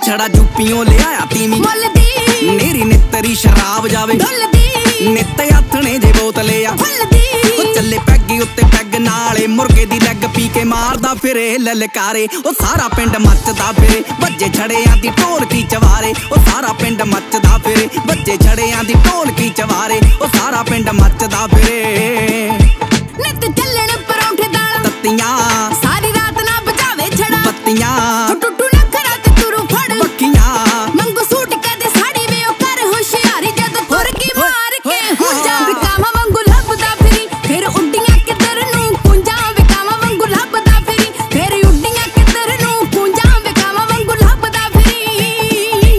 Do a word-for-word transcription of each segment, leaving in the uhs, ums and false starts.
छड़ा यूपियों ले आया तीमी मेरी नितरी शराब जावे नित आथने जे बोतले आ चले पैगी उत्ते पैग नाले मुर्गे दी लैग पी के मारदा फिरे ललकारे ओ सारा पिंड मचदा फिरे बच्चे छड़ियां दी ढोलकी चवारे ओ सारा पिंड मचदा फिरे बच्चे छड़ियां दी ढोलकी चवारे ओ सारा पिंड मचदा फिरे नित चलण परौंठे दाल तत्तियां सारी रात ना बजावे छड़ा बत्तियां टुटू नखरा ते तुरू फड़ बक्कियां मंगू सूट के दे साड़ी वे ओ कर होशियारी जद फुर की मार के हुंजा विकामा वांगू लभदा फिरी फिर उड्डियां किधर नू कुंजा विकामा वांगू लभदा फिरी फिर उड्डियां किधर नू कुंजा विकामा वांगू लभदा फिरी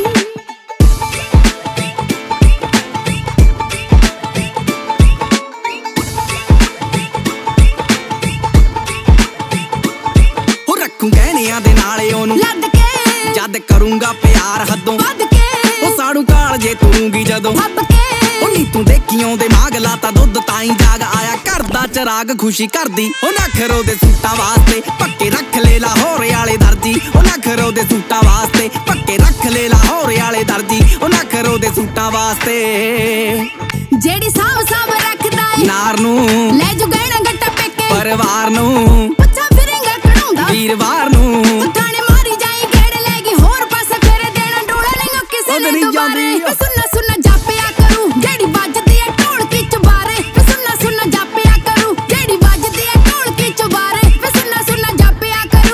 हो रखूं गहनियां दे नाले ओनू लद के जद करूंगा प्यार हदों वध के ओ साड़ू काल जे तुरूंगी जदों हब के नी तू देखियों दे माग लाता दुध ताई जाग आया करदा चराग खुशी करदी ओ नखरो दे सूटा वास्ते पक्के रख ले लाहौर आले दर्जी ओ नखरो दे सूटा वास्ते पक्के रख ले लाहौर आले दर्जी ओ नखरो दे सूटा वास्ते जेड़ी साव साव रखदा है नार नू ले जू गहना गट्टा पेके परिवार नू पुੱਛਾ ਫਿਰੇਂਗਾ ਕਢਾਉਂਦਾ ਵੀਰਵਾਰ ਨੂੰ ਥਾਣੇ ਮਾਰੀ ਜਾਈ ਗੇੜ ਲੈਗੀ ਹੋਰ ਪਾਸੇ ਫਿਰ ਦੇਣਾ ਡੋਲਾ ਨਹੀਂ ਕਿਸੇ ਨੇ ਦੁਬਾਰੇ ਵੇ ਸੁਣਨਾ ਸੁਣਨਾ ਜਾਪਿਆ ਕਰੂ ਜਿਹੜੀ ਵੱਜਦੀ ਐ ਢੋਲਕੀ ਚੁਬਾਰੇ ਵੇ ਸੁਣਨਾ ਸੁਣਨਾ ਜਾਪਿਆ ਕਰੂ ਜਿਹੜੀ ਵੱਜਦੀ ਐ ਢੋਲਕੀ ਚੁਬਾਰੇ ਵੇ ਸੁਣਨਾ ਸੁਣਨਾ ਜਾਪਿਆ ਕਰੂ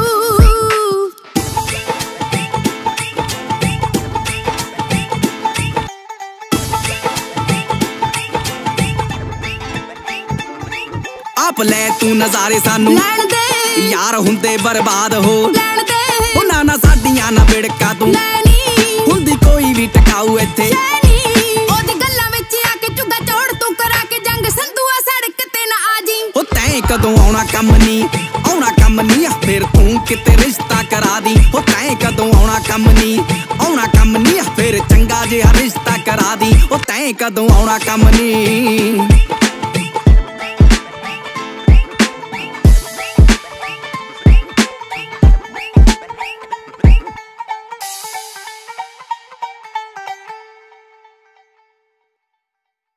ਆਪ ਲੈ ਤੂੰ ਨਜ਼ਾਰੇ ਸਾਨੂੰ ਲੈਣ ਦੇ यार हुंदे बर्बाद हो ਲੈਣ ਦੇ ओ नाना साडियां ना बिड़का तू ਲੈਣੀ हुंदी कोई भी टकाऊ इत्थे ਲੈਣੀ ਉਹਦੀ ਗੱਲਾਂ ਵਿੱਚ ਆ ਕੇ ਝੁੱਗਾ ਚੋੜ ਤੂੰ ਕਰਾ ਕੇ ਜੰਗ ਸੰਧੂਆ ਸੜਕ ਤੇ ਨਾ ਆ ਜੀ ओ तैं कदों आउणा कम नी आउणा कम नी आ फिर तू किते रिश्ता करा दी ओ तैं कदों आउणा कम नी आउणा कम नी आ फिर चंगा जिहा रिश्ता करा दी ओ तैं कदों आउणा कम नी